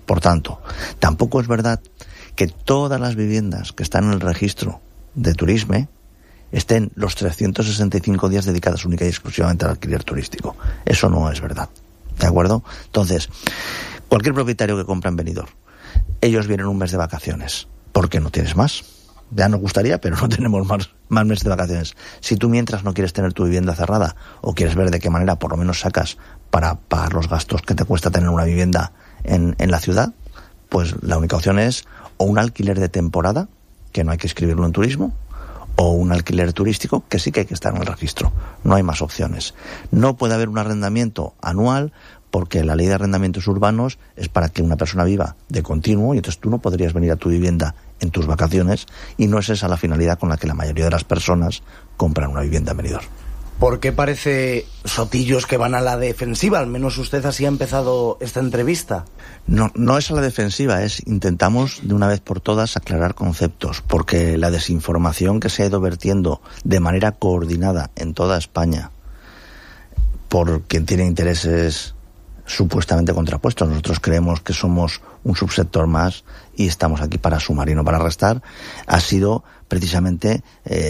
Por tanto, tampoco es verdad que todas las viviendas que están en el registro de turismo estén los 365 días dedicadas única y exclusivamente al alquiler turístico. Eso no es verdad, ¿de acuerdo? Entonces, cualquier propietario que compra en Benidorm, ellos vienen un mes de vacaciones. ¿Por qué no tienes más? Ya nos gustaría, pero no tenemos más meses de vacaciones. Si tú mientras no quieres tener tu vivienda cerrada o quieres ver de qué manera por lo menos sacas para pagar los gastos que te cuesta tener una vivienda en la ciudad, pues la única opción es o un alquiler de temporada, que no hay que escribirlo en turismo, o un alquiler turístico, que sí que hay que estar en el registro. No hay más opciones. No puede haber un arrendamiento anual, porque la ley de arrendamientos urbanos es para que una persona viva de continuo, y entonces tú no podrías venir a tu vivienda en tus vacaciones, y no es esa la finalidad con la que la mayoría de las personas compran una vivienda en Benidorm. ¿Por qué parece, Sotillos, que van a la defensiva? Al menos usted así ha empezado esta entrevista. No es a la defensiva, intentamos de una vez por todas aclarar conceptos, porque la desinformación que se ha ido vertiendo de manera coordinada en toda España por quien tiene intereses supuestamente contrapuestos. Nosotros creemos que somos un subsector más y estamos aquí para sumar y no para restar. Ha sido precisamente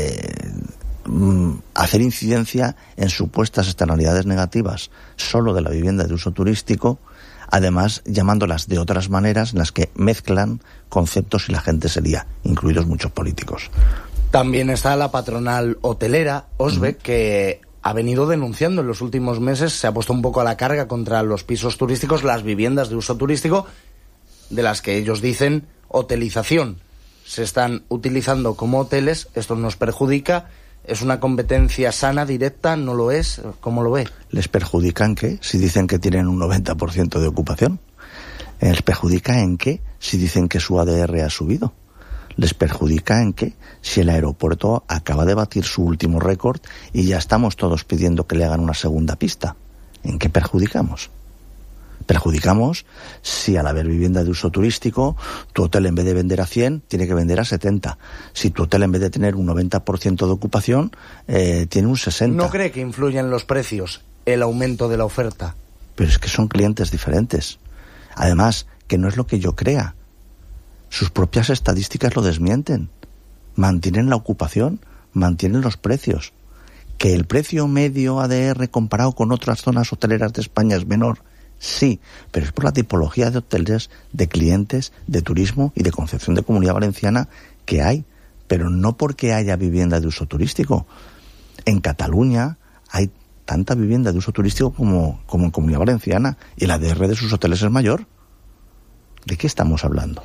hacer incidencia en supuestas externalidades negativas solo de la vivienda de uso turístico, además llamándolas de otras maneras en las que mezclan conceptos y la gente se lía, incluidos muchos políticos. También está la patronal hotelera, OSBEC, que ha venido denunciando en los últimos meses, se ha puesto un poco a la carga contra los pisos turísticos, las viviendas de uso turístico, de las que ellos dicen hotelización. Se están utilizando como hoteles, esto nos perjudica. ¿Es una competencia sana, directa? ¿No lo es? ¿Cómo lo ve? ¿Les perjudica en qué? Si dicen que tienen un 90% de ocupación. ¿Les perjudica en qué? Si dicen que su ADR ha subido. ¿Les perjudica en qué? Si el aeropuerto acaba de batir su último récord y ya estamos todos pidiendo que le hagan una segunda pista. ¿En qué perjudicamos? Perjudicamos si al haber vivienda de uso turístico, tu hotel en vez de vender a 100, tiene que vender a 70. Si tu hotel en vez de tener un 90% de ocupación, tiene un 60%. ¿No cree que influye en los precios el aumento de la oferta? Pero es que son clientes diferentes. Además, que no es lo que yo crea. Sus propias estadísticas lo desmienten. Mantienen la ocupación, mantienen los precios. Que el precio medio ADR comparado con otras zonas hoteleras de España es menor, sí, pero es por la tipología de hoteles, de clientes, de turismo y de concepción de Comunidad Valenciana que hay, pero no porque haya vivienda de uso turístico. En Cataluña hay tanta vivienda de uso turístico como en Comunidad Valenciana, y el ADR de sus hoteles es mayor. ¿De qué estamos hablando?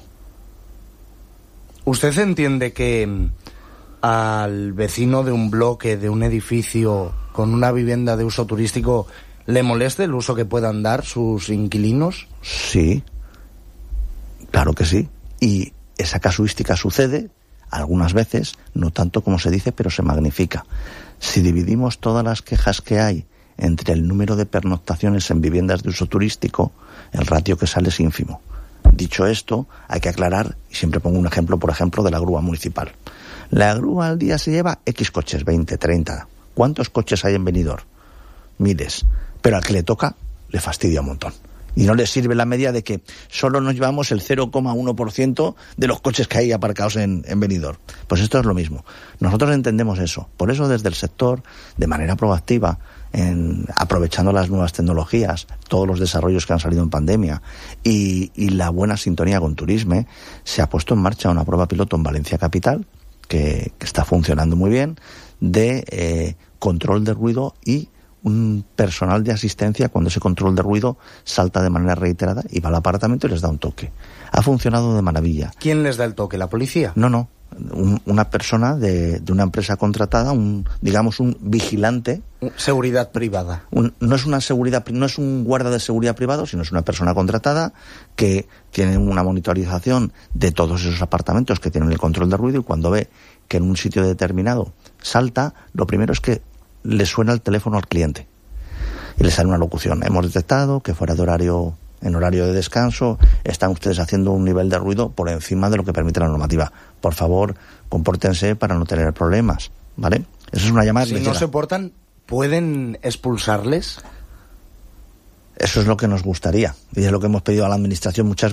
¿Usted entiende que al vecino de un bloque, de un edificio con una vivienda de uso turístico, le moleste el uso que puedan dar sus inquilinos? Sí, claro que sí. Y esa casuística sucede algunas veces, no tanto como se dice, pero se magnifica. Si dividimos todas las quejas que hay entre el número de pernoctaciones en viviendas de uso turístico, el ratio que sale es ínfimo. Dicho esto, hay que aclarar, y siempre pongo un ejemplo, por ejemplo, de la grúa municipal. La grúa al día se lleva X coches, 20, 30. ¿Cuántos coches hay en Benidorm? Miles. Pero al que le toca, le fastidia un montón. Y no le sirve la media de que solo nos llevamos el 0,1% de los coches que hay aparcados en Benidorm. Pues esto es lo mismo. Nosotros entendemos eso. Por eso desde el sector, de manera proactiva, aprovechando las nuevas tecnologías, todos los desarrollos que han salido en pandemia y la buena sintonía con Turisme, se ha puesto en marcha una prueba piloto en Valencia Capital, que está funcionando muy bien, de control de ruido y un personal de asistencia cuando ese control de ruido salta de manera reiterada y va al apartamento y les da un toque. Ha funcionado de maravilla. ¿Quién les da el toque? ¿La policía? No. Una persona de una empresa contratada, un vigilante. Seguridad privada. No es un guarda de seguridad privado, sino es una persona contratada que tiene una monitorización de todos esos apartamentos que tienen el control de ruido, y cuando ve que en un sitio determinado salta, lo primero es que le suena el teléfono al cliente y le sale una locución. Hemos detectado que fuera de horario, en horario de descanso, están ustedes haciendo un nivel de ruido por encima de lo que permite la normativa. Por favor, compórtense para no tener problemas, ¿vale? Eso es una llamada. Si no se portan, ¿pueden expulsarles? Eso es lo que nos gustaría y es lo que hemos pedido a la administración muchas